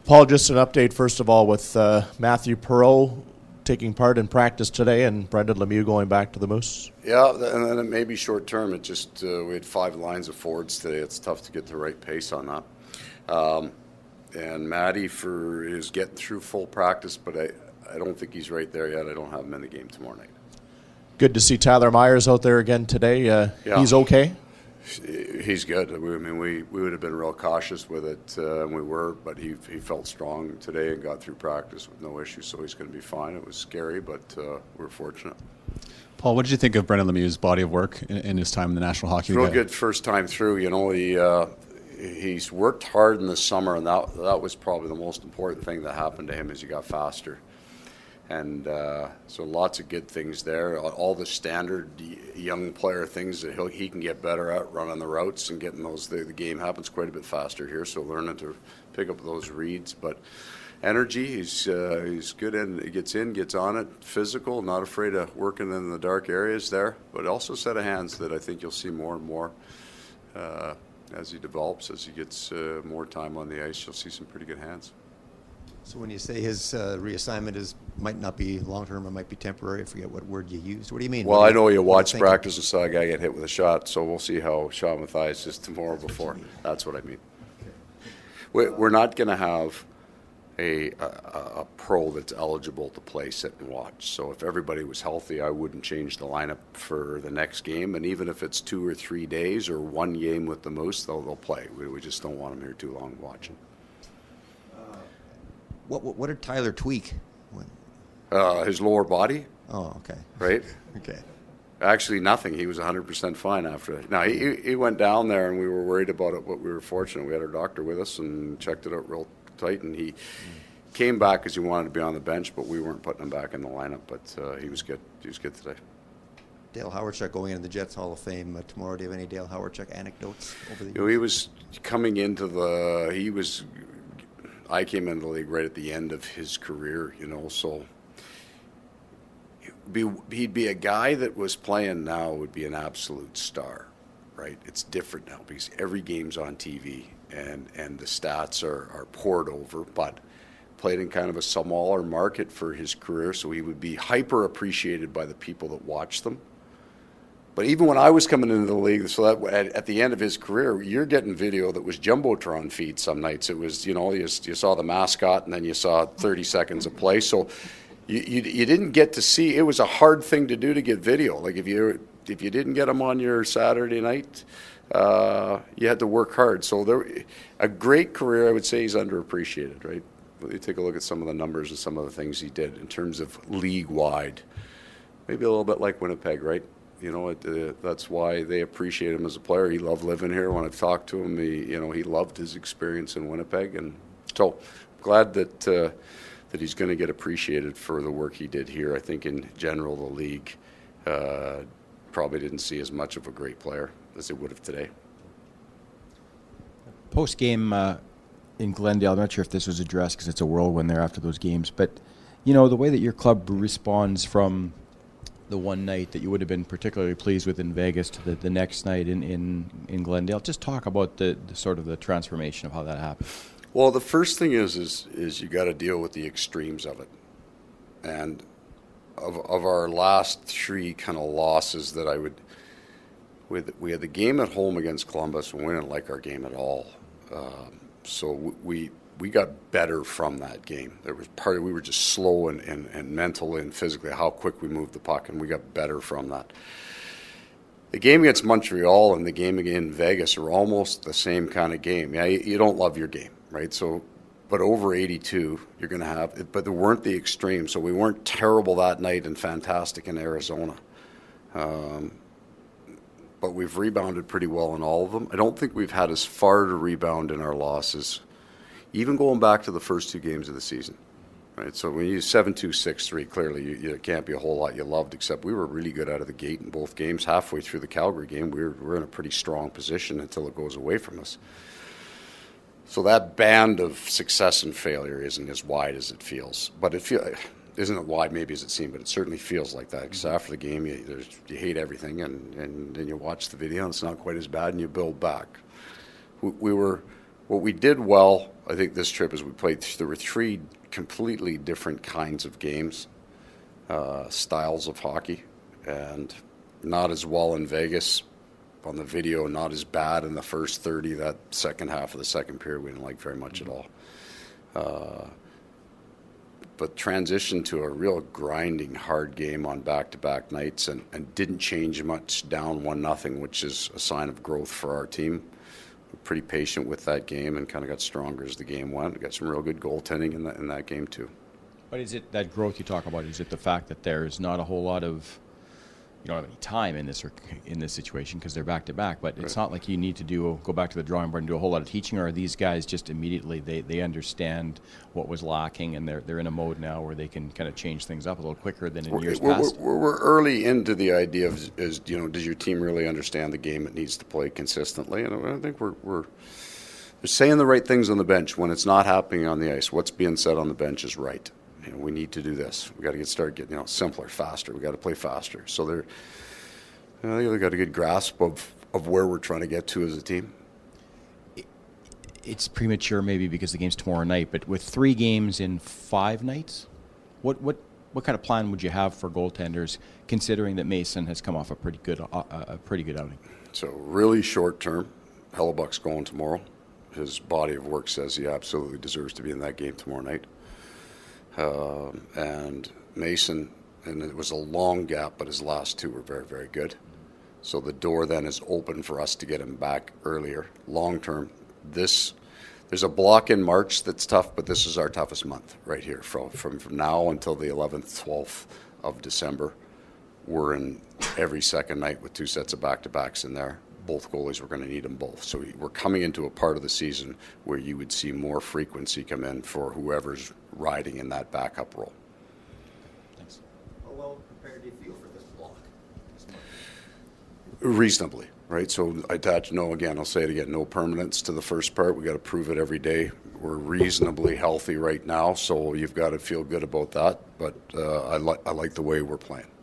Paul, just an update, first of all, with Matthew Perreault taking part in practice today and Brendan Lemieux going back to the Moose. Yeah, and then it may be short term. It just we had 5 lines of forwards today. It's tough to get the right pace on that. And Matty is getting through full practice, but I don't think he's right there yet. I don't have him in the game tomorrow night. Good to see Tyler Myers out there again today. Yeah. He's okay? He's good. I mean, we would have been real cautious with it, and we were, but he felt strong today and got through practice with no issue, so he's going to be fine. It was scary, but we're fortunate. Paul, what did you think of Brendan Lemieux's body of work in his time in the National Hockey League? Real good first time through. You know, he's worked hard in the summer, and that was probably the most important thing that happened to him as he got faster. And so lots of good things there. All the standard young player things that he can get better at, running the routes and getting those. The game happens quite a bit faster here, so learning to pick up those reads. But energy, he's good in. He gets in, gets on it. Physical, not afraid of working in the dark areas there. But also a set of hands that I think you'll see more and more as he develops, as he gets more time on the ice. You'll see some pretty good hands. So when you say his reassignment might not be long-term, it might be temporary, I forget what word you used. What do you mean? Well, I know you watched practice and saw a guy get hit with a shot, so we'll see how Sean Mathias is tomorrow before. That's what I mean. We're not going to have a pro that's eligible to play sit and watch. So if everybody was healthy, I wouldn't change the lineup for the next game. And even if it's 2 or 3 days or one game with the Moose, they'll play. We just don't want them here too long watching. What did Tyler tweak? His lower body. Oh, okay. Right? Okay. Actually, nothing. He was 100% fine after it. Now, he went down there, and we were worried about it, but we were fortunate. We had our doctor with us and checked it out real tight, and he came back because he wanted to be on the bench, but we weren't putting him back in the lineup. But he was good. He was good today. Dale Hawerchuk going into the Jets Hall of Fame tomorrow. Do you have any Dale Hawerchuk anecdotes over the years? You know, he was coming into I came into the league right at the end of his career, you know, so he'd be a guy that was playing now would be an absolute star, right? It's different now because every game's on TV and the stats are poured over, but played in kind of a smaller market for his career, so he would be hyper appreciated by the people that watch them. But even when I was coming into the league, so that at the end of his career, you're getting video that was Jumbotron feed some nights. It was, you know, you saw the mascot and then you saw 30 seconds of play. So you didn't get to see. It was a hard thing to do to get video. Like if you didn't get them on your Saturday night, you had to work hard. So a great career. I would say he's underappreciated, right? You take a look at some of the numbers and some of the things he did in terms of league-wide. Maybe a little bit like Winnipeg, right? You know, that's why they appreciate him as a player. He loved living here. When I've talked to him, he loved his experience in Winnipeg, and so glad that he's going to get appreciated for the work he did here. I think in general the league probably didn't see as much of a great player as it would have today. Post game in Glendale, I'm not sure if this was addressed because it's a whirlwind there after those games, but you know the way that your club responds from the one night that you would have been particularly pleased with in Vegas to the next night in Glendale. Just talk about the sort of the transformation of how that happened. Well, the first thing is you got to deal with the extremes of it. And of our last 3 kind of losses that we had the game at home against Columbus, and we didn't like our game at all. So we got better from that game. There was we were just slow and mentally and physically how quick we moved the puck, and we got better from that. The game against Montreal and the game in Vegas are almost the same kind of game. Yeah, you don't love your game, right? So, but over 82, you're going to have. But there weren't the extremes, so we weren't terrible that night and fantastic in Arizona. But we've rebounded pretty well in all of them. I don't think we've had as far to rebound in our losses, even going back to the first 2 games of the season, right? So when you 7-2, 6-3, clearly you can't be a whole lot you loved, except we were really good out of the gate in both games. Halfway through the Calgary game, we're in a pretty strong position until it goes away from us. So that band of success and failure isn't as wide as it feels. But isn't it wide maybe as it seems, but it certainly feels like that. Because after the game, you hate everything, and then you watch the video, and it's not quite as bad, and you build back. We were What we did well, I think, this trip is there were 3 completely different kinds of games, styles of hockey, and not as well in Vegas on the video, not as bad in the first 30. That second half of the second period we didn't like very much at all. But transitioned to a real grinding, hard game on back-to-back nights and didn't change much down 1-0, which is a sign of growth for our team. We're pretty patient with that game and kind of got stronger as the game went. We got some real good goaltending in that game too. But is it that growth you talk about? Is it the fact that there's not a whole lot of, you don't have any time in this situation because they're back to back? But it's not like you need to go back to the drawing board and do a whole lot of teaching. Or are these guys just immediately they understand what was lacking and they're in a mode now where they can kind of change things up a little quicker than in years past? We're early into the idea of does your team really understand the game it needs to play consistently? And I think they're saying the right things on the bench when it's not happening on the ice. What's being said on the bench is right. We need to do this. We got to start getting simpler, faster. We got to play faster. So they've got a good grasp of where we're trying to get to as a team. It's premature maybe because the game's tomorrow night, but with 3 games in 5 nights, what kind of plan would you have for goaltenders, considering that Mason has come off a pretty good outing? So really short term, Hellebuck's going tomorrow. His body of work says he absolutely deserves to be in that game tomorrow night. And Mason, and it was a long gap, but his last 2 were very, very good. So the door then is open for us to get him back earlier. Long term, there's a block in March that's tough, but this is our toughest month right here. From now until the 11th, 12th of December, we're in every second night with 2 sets of back-to-backs in there. Both goalies, we're going to need them both. So we're coming into a part of the season where you would see more frequency come in for whoever's riding in that backup role. Thanks. How well prepared do you feel for this block? Reasonably, right? So I'll say it again, no permanence to the first part. We got to prove it every day. We're reasonably healthy right now, so you've got to feel good about that. But I like the way we're playing.